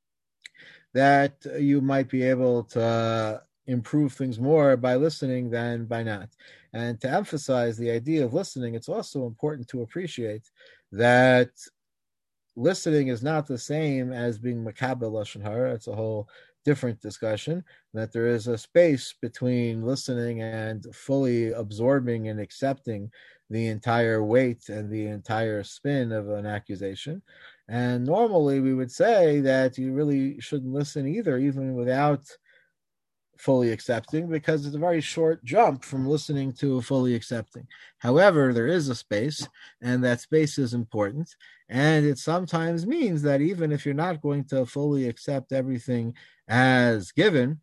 that you might be able to improve things more by listening than by not. And to emphasize the idea of listening, it's also important to appreciate that listening is not the same as being makabel lashon hara. It's a whole different discussion, that there is a space between listening and fully absorbing and accepting the entire weight and the entire spin of an accusation. And normally we would say that you really shouldn't listen either, even without fully accepting, because it's a very short jump from listening to fully accepting. However, there is a space, and that space is important. And it sometimes means that even if you're not going to fully accept everything as given,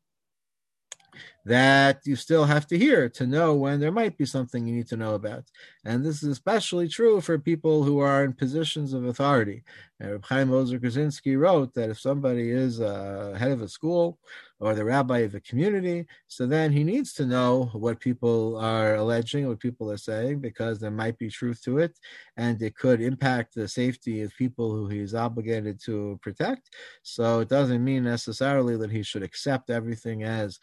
that you still have to hear to know when there might be something you need to know about. And this is especially true for people who are in positions of authority. Reb Chaim Ozer Krasinski wrote that if somebody is head of a school or the rabbi of a community, so then he needs to know what people are alleging, what people are saying, because there might be truth to it, and it could impact the safety of people who he's obligated to protect. So it doesn't mean necessarily that he should accept everything as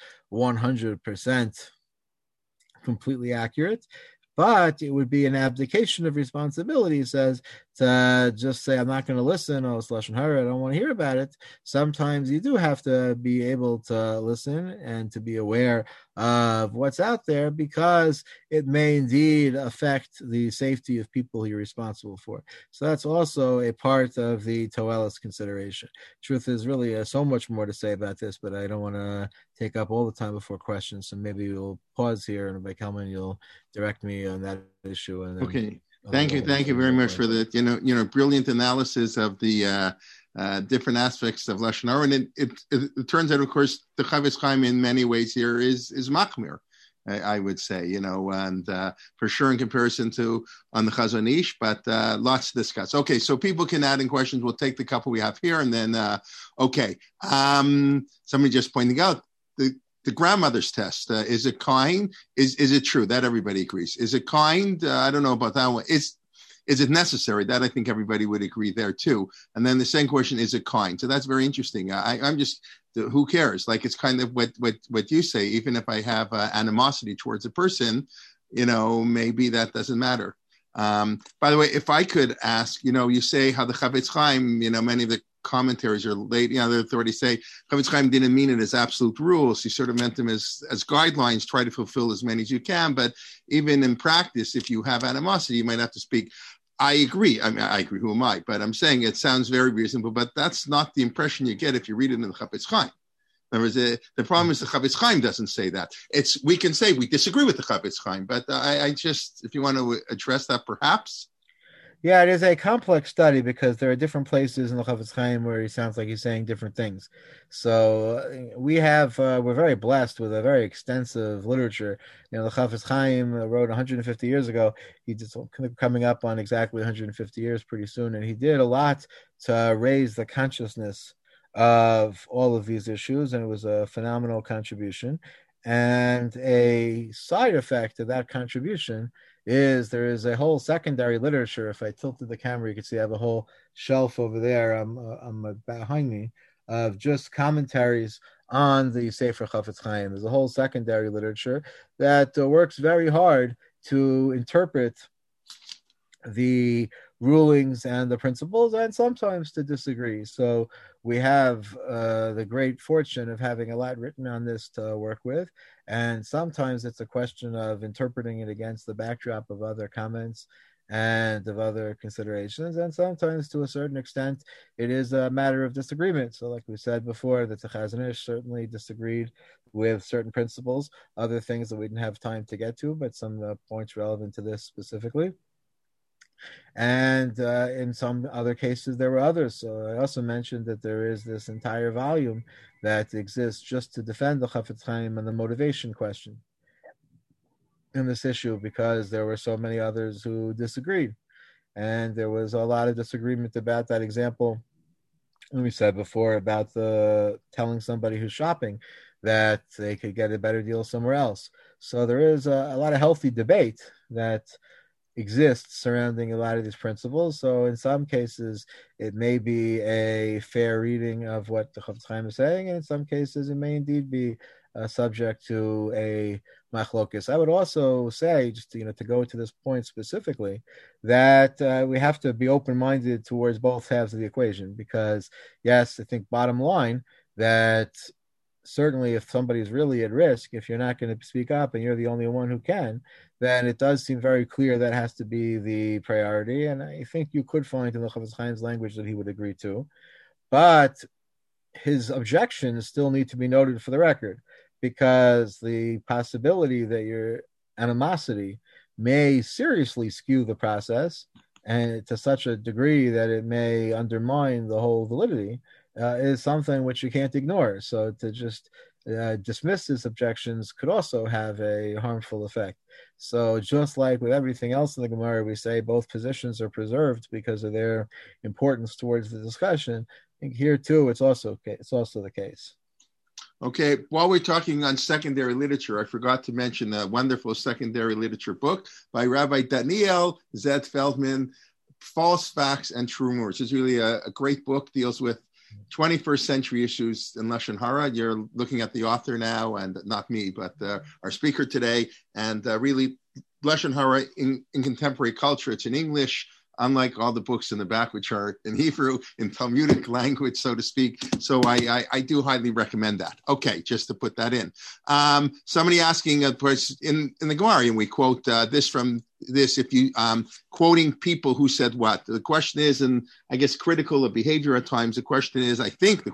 100% completely accurate, but it would be an abdication of responsibility, he says, to just say, I'm not going to listen, oh, it's lashon hara, I don't want to hear about it. Sometimes you do have to be able to listen and to be aware of what's out there, because it may indeed affect the safety of people you're responsible for. So that's also a part of the toeles consideration. Truth is, really so much more to say about this, but I don't want to take up all the time before questions, so maybe we'll pause here, and by Kelman, you'll direct me on that issue. And then okay. Thank you very much for the brilliant analysis of the different aspects of Lashon Hara. And it turns out, of course, the Chafetz Chaim in many ways here is machmir, I would say, and for sure in comparison to on the Chazon Ish, but lots to discuss. Okay, so people can add in questions. We'll take the couple we have here, and then, somebody just pointing out the grandmother's test. Is it kind? Is it true? That everybody agrees. Is it kind? I don't know about that one. Is it necessary? That I think everybody would agree there too. And then the second question, is it kind? So that's very interesting. I'm just, who cares? Like, it's kind of what you say. Even if I have animosity towards a person, maybe that doesn't matter. By the way, if I could ask, you say how the Chafetz Chaim, many of the commentaries are late, the authorities say Chafetz Chaim didn't mean it as absolute rules. He sort of meant them as guidelines, try to fulfill as many as you can. But even in practice, if you have animosity, you might have to speak. I agree. I agree. Who am I? But I'm saying it sounds very reasonable, but that's not the impression you get if you read it in the Chafetz Chaim. In other words, the problem is the Chafetz Chaim doesn't say that. We can say we disagree with the Chafetz Chaim, but I just, if you want to address that, perhaps. Yeah, it is a complex study because there are different places in the Chafetz Chaim where he sounds like he's saying different things. So we're very blessed with a very extensive literature. The Chafetz Chaim wrote 150 years ago. He just coming up on exactly 150 years pretty soon, and he did a lot to raise the consciousness of all of these issues, and it was a phenomenal contribution. And a side effect of that contribution is there is a whole secondary literature. If I tilted the camera, you can see I have a whole shelf over there behind me of just commentaries on the Sefer Chafetz Chaim. There's a whole secondary literature that works very hard to interpret the rulings and the principles, and sometimes to disagree. So we have the great fortune of having a lot written on this to work with, and sometimes it's a question of interpreting it against the backdrop of other comments and of other considerations, and sometimes to a certain extent it is a matter of disagreement. So like we said before, that the Chazon Ish certainly disagreed with certain principles, other things that we didn't have time to get to, but some points relevant to this specifically. And in some other cases, there were others. So I also mentioned that there is this entire volume that exists just to defend the Chafetz Chaim and the motivation question in this issue, because there were so many others who disagreed. And there was a lot of disagreement about that example we said before about the telling somebody who's shopping that they could get a better deal somewhere else. So there is a lot of healthy debate that exists surrounding a lot of these principles. So in some cases, it may be a fair reading of what the Chafetz Chaim is saying, and in some cases, it may indeed be subject to a machlokes. I would also say, just to go to this point specifically, that we have to be open-minded towards both halves of the equation, because yes, I think bottom line that certainly if somebody's really at risk, if you're not going to speak up and you're the only one who can, then it does seem very clear that has to be the priority. And I think you could find in the Chafetz Chaim's language that he would agree to. But his objections still need to be noted for the record, because the possibility that your animosity may seriously skew the process, and to such a degree that it may undermine the whole validity, is something which you can't ignore. So to just dismiss his objections could also have a harmful effect. So just like with everything else in the Gemara, we say both positions are preserved because of their importance towards the discussion. I think here too, it's also the case. Okay, while we're talking on secondary literature, I forgot to mention a wonderful secondary literature book by Rabbi Daniel Z. Feldman, False Facts and True Rumors. It's really a great book, deals with 21st century issues in Lashon Hara. You're looking at the author now, and not me, but our speaker today, and really Lashon Hara in contemporary culture. It's in English, unlike all the books in the back, which are in Hebrew, in Talmudic language, so to speak. So I do highly recommend that. Okay, just to put that in. Somebody asking, of course, in the Gemara, and we quote this from this, if you quoting people who said what. The question is, and I guess critical of behavior at times, the question is,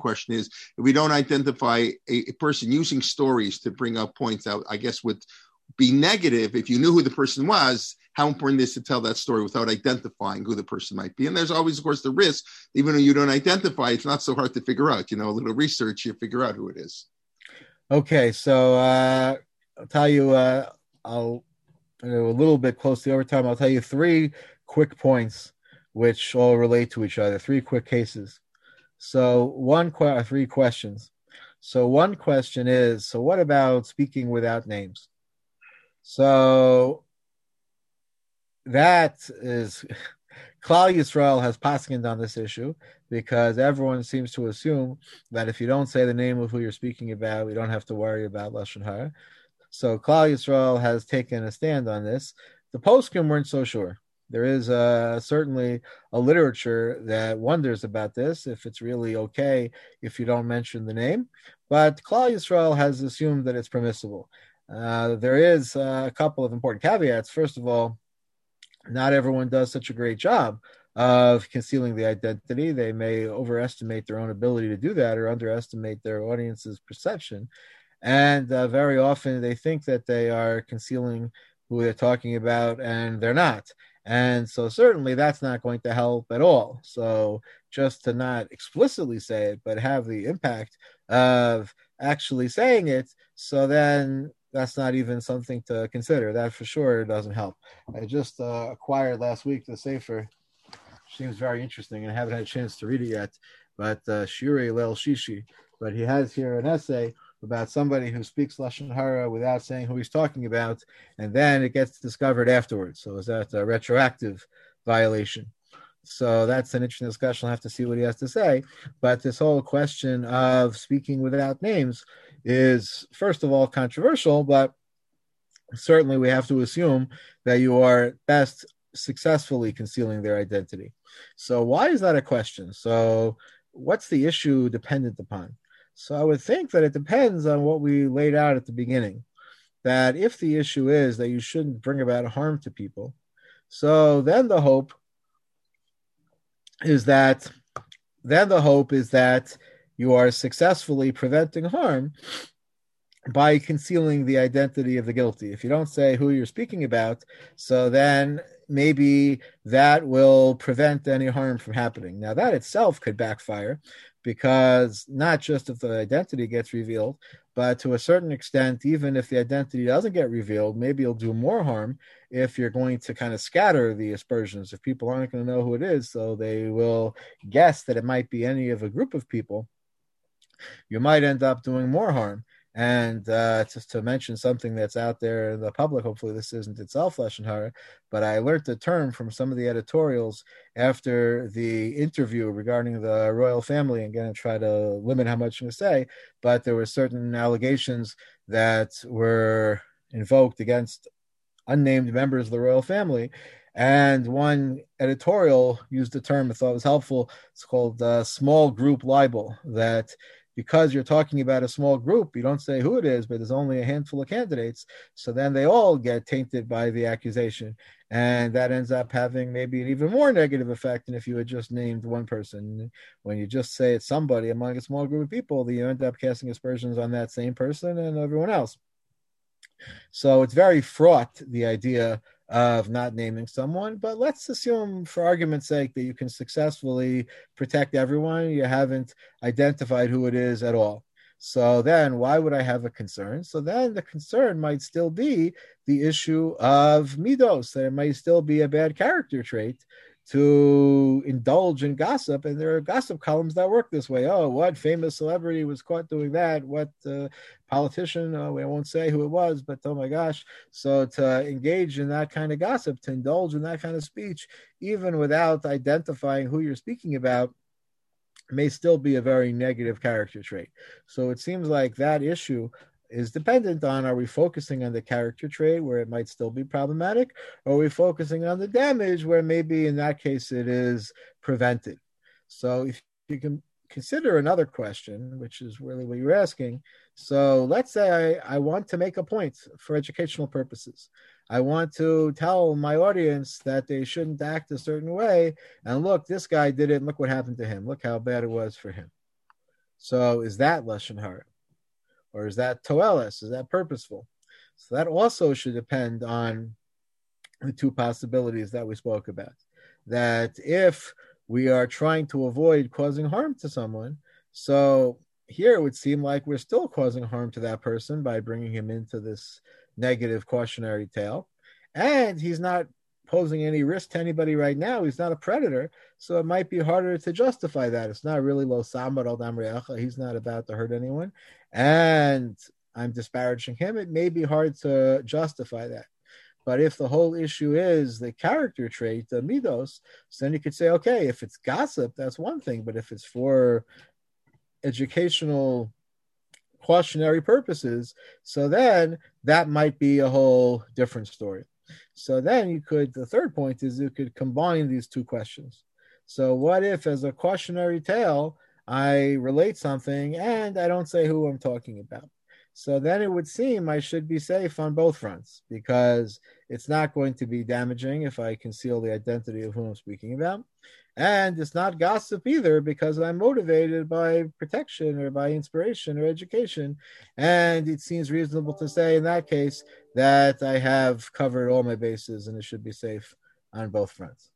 if we don't identify a person using stories to bring up points out, I guess would be negative if you knew who the person was. how important it is to tell that story without identifying who the person might be. And there's always, of course, the risk, even though you don't identify, it's not so hard to figure out. A little research, you figure out who it is. Okay, so I'll tell you, I'll a little bit close to overtime. I'll tell you 3 quick points which all relate to each other, 3 quick cases. So 3 questions. So one question is, so what about speaking without names? So that is, Klal Yisrael has paskined on this issue because everyone seems to assume that if you don't say the name of who you're speaking about, we don't have to worry about Lashon Hara. So Klal Yisrael has taken a stand on this. The poskim weren't so sure. There is certainly a literature that wonders about this, if it's really okay if you don't mention the name. But Klal Yisrael has assumed that it's permissible. There is a couple of important caveats. First of all, not everyone does such a great job of concealing the identity. They may overestimate their own ability to do that or underestimate their audience's perception. And very often they think that they are concealing who they're talking about, and they're not. And so certainly that's not going to help at all. So just to not explicitly say it, but have the impact of actually saying it, so then that's not even something to consider. That for sure doesn't help. I just acquired last week the Sefer. Seems very interesting, and I haven't had a chance to read it yet. But Shirei Leil Shishi. But he has here an essay about somebody who speaks Lashon Hara without saying who he's talking about, and then it gets discovered afterwards. So is that a retroactive violation? So that's an interesting discussion. I'll have to see what he has to say. But this whole question of speaking without names is, first of all, controversial, but certainly we have to assume that you are best successfully concealing their identity. So why is that a question? So what's the issue dependent upon? So I would think that it depends on what we laid out at the beginning, that if the issue is that you shouldn't bring about harm to people, so then the hope is that you are successfully preventing harm by concealing the identity of the guilty. If you don't say who you're speaking about, so then maybe that will prevent any harm from happening. Now that itself could backfire, because not just if the identity gets revealed, but to a certain extent, even if the identity doesn't get revealed, maybe you'll do more harm if you're going to kind of scatter the aspersions. If people aren't going to know who it is, so they will guess that it might be any of a group of people, you might end up doing more harm. And just to mention something that's out there in the public, hopefully this isn't itself Lashon Hara, but I learned the term from some of the editorials after the interview regarding the royal family. I'm going to try to limit how much I'm going to say, but there were certain allegations that were invoked against unnamed members of the royal family. And one editorial used a term I thought was helpful. It's called small group libel, that because you're talking about a small group, you don't say who it is, but there's only a handful of candidates. So then they all get tainted by the accusation. And that ends up having maybe an even more negative effect than if you had just named one person. When you just say it's somebody among a small group of people, then you end up casting aspersions on that same person and everyone else. So it's very fraught, the idea of not naming someone, but let's assume for argument's sake that you can successfully protect everyone. You haven't identified who it is at all. So then why would I have a concern? So then the concern might still be the issue of midos, that it might still be a bad character trait to indulge in gossip. And there are gossip columns that work this way. Oh, what famous celebrity was caught doing that? What politician? I won't say who it was, but oh my gosh. So to engage in that kind of gossip, to indulge in that kind of speech, even without identifying who you're speaking about, may still be a very negative character trait. So it seems like that issue is dependent on, are we focusing on the character trait where it might still be problematic, or are we focusing on the damage where maybe in that case it is prevented? So if you can consider another question, which is really what you're asking. So let's say I want to make a point for educational purposes. I want to tell my audience that they shouldn't act a certain way. And look, this guy did it, and look what happened to him. Look how bad it was for him. So is that Lashon Hara? Or is that toeles? Is that purposeful? So that also should depend on the two possibilities that we spoke about. That if we are trying to avoid causing harm to someone, so here it would seem like we're still causing harm to that person by bringing him into this negative cautionary tale. And he's not posing any risk to anybody right now. He's not a predator. So it might be harder to justify that. It's not really lo samar al dam re'acha. He's not about to hurt anyone. And I'm disparaging him. It may be hard to justify that. But if the whole issue is the character trait, the midos, so then you could say, okay, if it's gossip, that's one thing. But if it's for educational cautionary purposes, so then that might be a whole different story. So then the third point is you could combine these two questions. So what if, as a cautionary tale, I relate something and I don't say who I'm talking about? So then it would seem I should be safe on both fronts, because it's not going to be damaging if I conceal the identity of who I'm speaking about. And it's not gossip either, because I'm motivated by protection or by inspiration or education. And it seems reasonable to say in that case that I have covered all my bases and it should be safe on both fronts.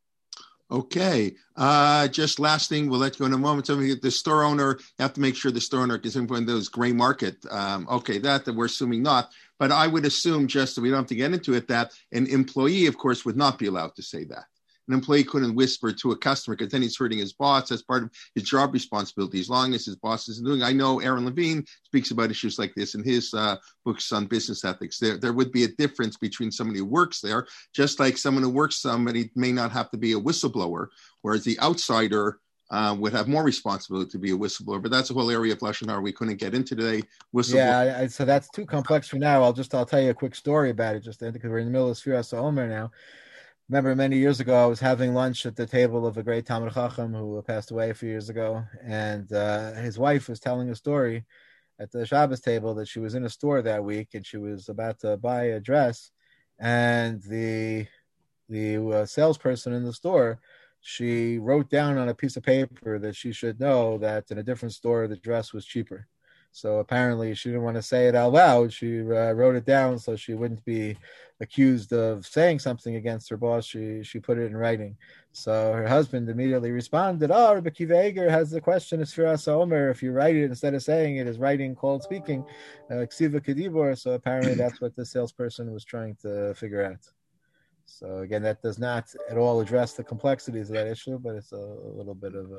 Okay. Just last thing, we'll let you go in a moment. So the store owner, you have to make sure the store owner is in one of those gray market. That we're assuming not. But I would assume, just so we don't have to get into it, that an employee, of course, would not be allowed to say that. An employee couldn't whisper to a customer, because then he's hurting his boss. That's part of his job responsibility, as long as his boss isn't doing. I know Aaron Levine speaks about issues like this in his books on business ethics. There would be a difference between somebody who works there, just like someone who works, somebody may not have to be a whistleblower, whereas the outsider would have more responsibility to be a whistleblower. But that's a whole area of Lashon Hara we couldn't get into today. Yeah, so that's too complex for now. I'll tell you a quick story about it, just because we're in the middle of Sfiras HaOmer now. Remember, many years ago, I was having lunch at the table of a great Talmid Chacham who passed away a few years ago, and his wife was telling a story at the Shabbos table that she was in a store that week and she was about to buy a dress, and the salesperson in the store, she wrote down on a piece of paper that she should know that in a different store the dress was cheaper. So apparently she didn't want to say it out loud. She wrote it down so she wouldn't be accused of saying something against her boss. She put it in writing. So her husband immediately responded, Rabbi Akiva Eger has the question of Sfiras HaOmer. If you write it instead of saying it, is writing called speaking? Ksiva Kedibor. So apparently that's what the salesperson was trying to figure out. So again, that does not at all address the complexities of that issue, but it's a little bit of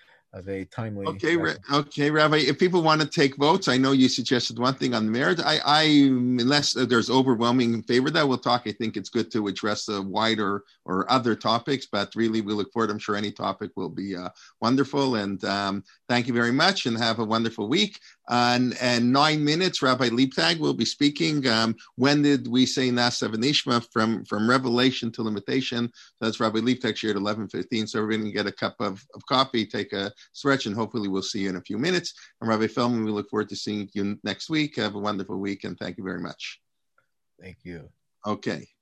a timely. Okay, Rabbi. If people want to take votes, I know you suggested one thing on the merit. I unless there's overwhelming in favor of that, we'll talk. I think it's good to address the wider or other topics, but really we look forward. I'm sure any topic will be wonderful. And thank you very much, and have a wonderful week. And 9 minutes, Rabbi Leibtag will be speaking. When did we say Nasa V'Nishma from Revelation to Limitation? So that's Rabbi Leibtag shared 11:15. So everybody can get a cup of coffee, take a stretch, and hopefully we'll see you in a few minutes. And Rabbi Feldman, we look forward to seeing you next week. Have a wonderful week, and thank you very much. Thank you. Okay.